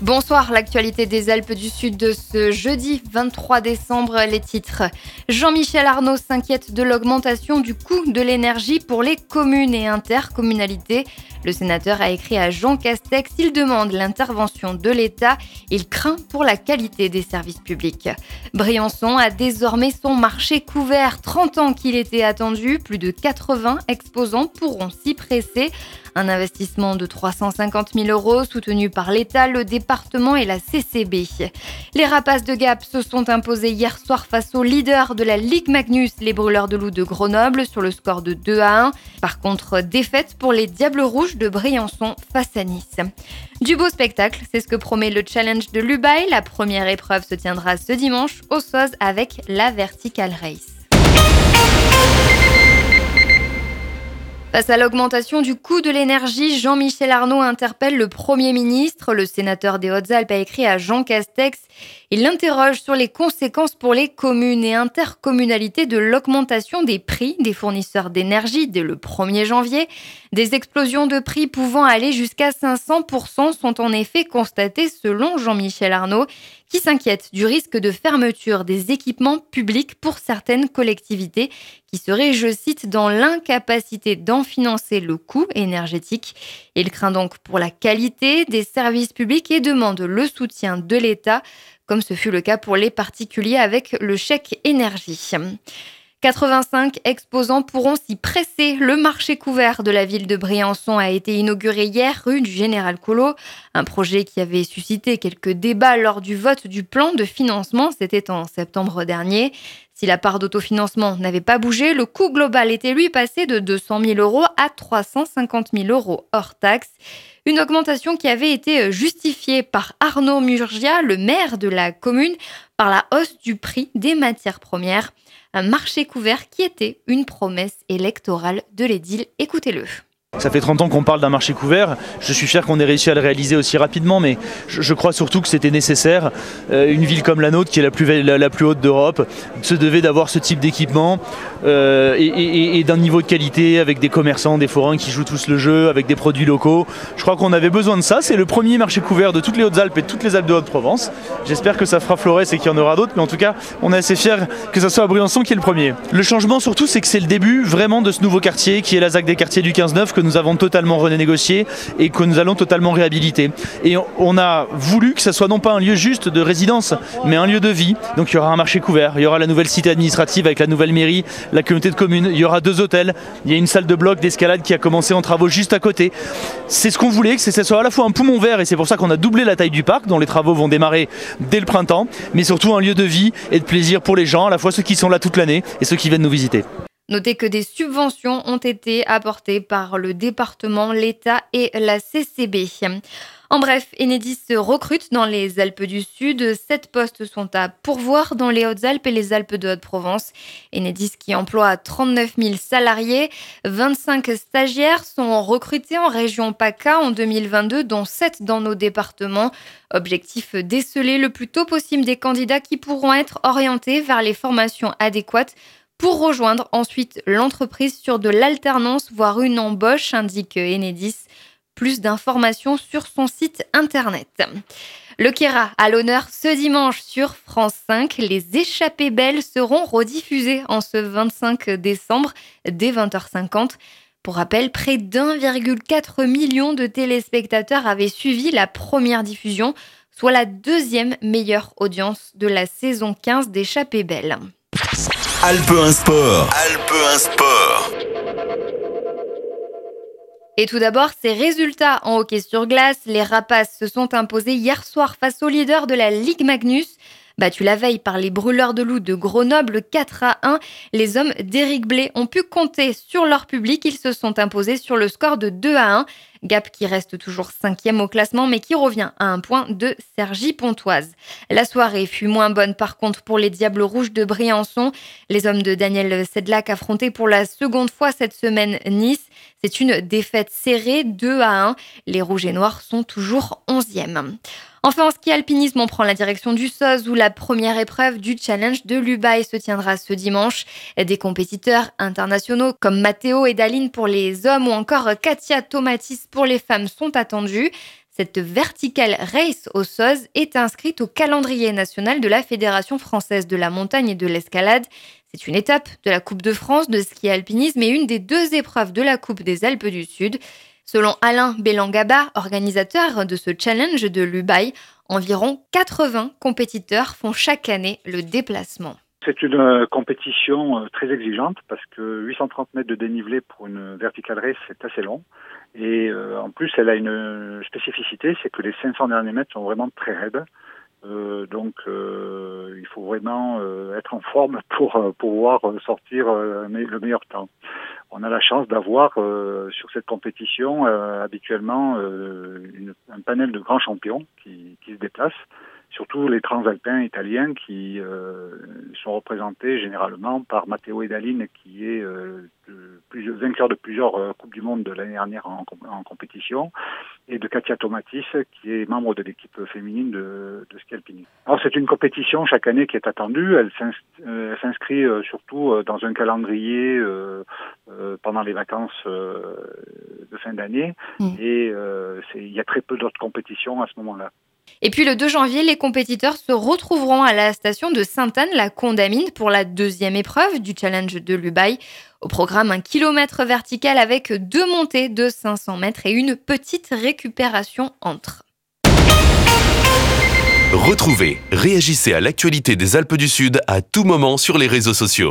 Bonsoir, l'actualité des Alpes du Sud de ce jeudi 23 décembre, les titres. Jean-Michel Arnaud s'inquiète de l'augmentation du coût de l'énergie pour les communes et intercommunalités. Le sénateur a écrit à Jean Castex, il demande l'intervention de l'État, il craint pour la qualité des services publics. Briançon a désormais son marché couvert, 30 ans qu'il était attendu, plus de 80 exposants pourront s'y presser. Un investissement de 350 000 € soutenu par l'État, le département et la CCB. Les Rapaces de Gap se sont imposés hier soir face aux leaders de la Ligue Magnus, les Brûleurs de Loup de Grenoble, sur le score de 2-1. Par contre, défaite pour les Diables Rouges de Briançon face à Nice. Du beau spectacle, c'est ce que promet le challenge de l'Ubaye. La première épreuve se tiendra ce dimanche au Soz avec la Vertical Race. Face à l'augmentation du coût de l'énergie, Jean-Michel Arnaud interpelle le Premier ministre. Le sénateur des Hautes-Alpes a écrit à Jean Castex. Il l'interroge sur les conséquences pour les communes et intercommunalités de l'augmentation des prix des fournisseurs d'énergie dès le 1er janvier. Des explosions de prix pouvant aller jusqu'à 500% sont en effet constatées selon Jean-Michel Arnaud, qui s'inquiète du risque de fermeture des équipements publics pour certaines collectivités qui seraient, je cite, dans l'incapacité d'en financer le coût énergétique. Il craint donc pour la qualité des services publics et demande le soutien de l'État, comme ce fut le cas pour les particuliers avec le chèque énergie. 85 exposants pourront s'y presser. Le marché couvert de la ville de Briançon a été inauguré hier rue du Général Collot. Un projet qui avait suscité quelques débats lors du vote du plan de financement. C'était en septembre dernier. Si la part d'autofinancement n'avait pas bougé, le coût global était lui passé de 200 000 € à 350 000 € hors taxe. Une augmentation qui avait été justifiée par Arnaud Murgia, le maire de la commune, par la hausse du prix des matières premières. Un marché couvert qui était une promesse électorale de l'édile. Écoutez-le. Ça fait 30 ans qu'on parle d'un marché couvert. Je suis fier qu'on ait réussi à le réaliser aussi rapidement, mais je crois surtout que c'était nécessaire. Une ville comme la nôtre, qui est la plus haute d'Europe, se devait d'avoir ce type d'équipement et d'un niveau de qualité, avec des commerçants, des forains qui jouent tous le jeu, avec des produits locaux. Je crois qu'on avait besoin de ça. C'est le premier marché couvert de toutes les Hautes-Alpes et de toutes les Alpes de Haute-Provence. J'espère que ça fera Flores et qu'il y en aura d'autres, mais en tout cas, on est assez fiers que ça soit à Briançon qui est le premier. Le changement surtout, c'est que c'est le début vraiment de ce nouveau quartier qui est la ZAC des quartiers du 15-9, que nous avons totalement renégocié et que nous allons totalement réhabiliter. Et on a voulu que ça soit non pas un lieu juste de résidence, mais un lieu de vie. Donc il y aura un marché couvert, il y aura la nouvelle cité administrative avec la nouvelle mairie, la communauté de communes, il y aura 2 hôtels, il y a une salle de bloc d'escalade qui a commencé en travaux juste à côté. C'est ce qu'on voulait, que ça soit à la fois un poumon vert, et c'est pour ça qu'on a doublé la taille du parc, dont les travaux vont démarrer dès le printemps, mais surtout un lieu de vie et de plaisir pour les gens, à la fois ceux qui sont là toute l'année et ceux qui viennent nous visiter. Notez que des subventions ont été apportées par le département, l'État et la CCB. En bref, Enedis se recrute dans les Alpes du Sud. 7 postes sont à pourvoir dans les Hautes-Alpes et les Alpes de Haute-Provence. Enedis qui emploie 39 000 salariés. 25 stagiaires sont recrutés en région PACA en 2022, dont 7 dans nos départements. Objectif, déceler le plus tôt possible des candidats qui pourront être orientés vers les formations adéquates pour rejoindre ensuite l'entreprise sur de l'alternance, voire une embauche, indique Enedis. Plus d'informations sur son site internet. Le Kéra à l'honneur ce dimanche sur France 5. Les échappées belles seront rediffusées en ce 25 décembre dès 20h50. Pour rappel, près d'1,4 million de téléspectateurs avaient suivi la première diffusion, soit la 2e meilleure audience de la saison 15 d'Échappées belles. Alpe 1 Sport. Alpe 1 Sport. Et tout d'abord, ces résultats en hockey sur glace. Les Rapaces se sont imposés hier soir face aux leaders de la Ligue Magnus. Battus la veille par les Brûleurs de Loup de Grenoble 4-1, les hommes d'Éric Blais ont pu compter sur leur public. Ils se sont imposés sur le score de 2-1. Gap qui reste toujours 5e au classement, mais qui revient à un point de Cergy-Pontoise. La soirée fut moins bonne par contre pour les Diables Rouges de Briançon. Les hommes de Daniel Sedlak affrontaient pour la seconde fois cette semaine Nice. C'est une défaite serrée, 2-1. Les Rouges et Noirs sont toujours 11e. Enfin, en ski alpinisme, on prend la direction du Soz où la première épreuve du challenge de l'Ubaye se tiendra ce dimanche. Des compétiteurs internationaux comme Matteo et Daline pour les hommes ou encore Katia Tomatis pour les femmes sont attendus. Cette Vertical Race aux Sauses est inscrite au calendrier national de la Fédération française de la montagne et de l'escalade. C'est une étape de la Coupe de France de ski alpinisme et une des 2 épreuves de la Coupe des Alpes du Sud. Selon Alain Bellangaba, organisateur de ce challenge de l'Ubaye, environ 80 compétiteurs font chaque année le déplacement. C'est une compétition très exigeante parce que 830 mètres de dénivelé pour une vertical race, c'est assez long. Et en plus, elle a une spécificité, c'est que les 500 derniers mètres sont vraiment très raides. Donc il faut vraiment être en forme pour pouvoir sortir le meilleur temps. On a la chance d'avoir sur cette compétition habituellement un panel de grands champions qui se déplacent, surtout les transalpins italiens qui sont représentés généralement par Matteo Edalin qui est vainqueur de plusieurs Coupes du Monde de l'année dernière en compétition, et de Katia Tomatis qui est membre de l'équipe féminine de ski alpinisme. Alors c'est une compétition chaque année qui est attendue, elle s'inscrit surtout dans un calendrier pendant les vacances de fin d'année et il y a très peu d'autres compétitions à ce moment-là. Et puis le 2 janvier, les compétiteurs se retrouveront à la station de Sainte-Anne-la-Condamine pour la 2e épreuve du challenge de l'Ubaye. Au programme, 1 kilomètre vertical avec 2 montées de 500 mètres et une petite récupération entre. Retrouvez, réagissez à l'actualité des Alpes du Sud à tout moment sur les réseaux sociaux.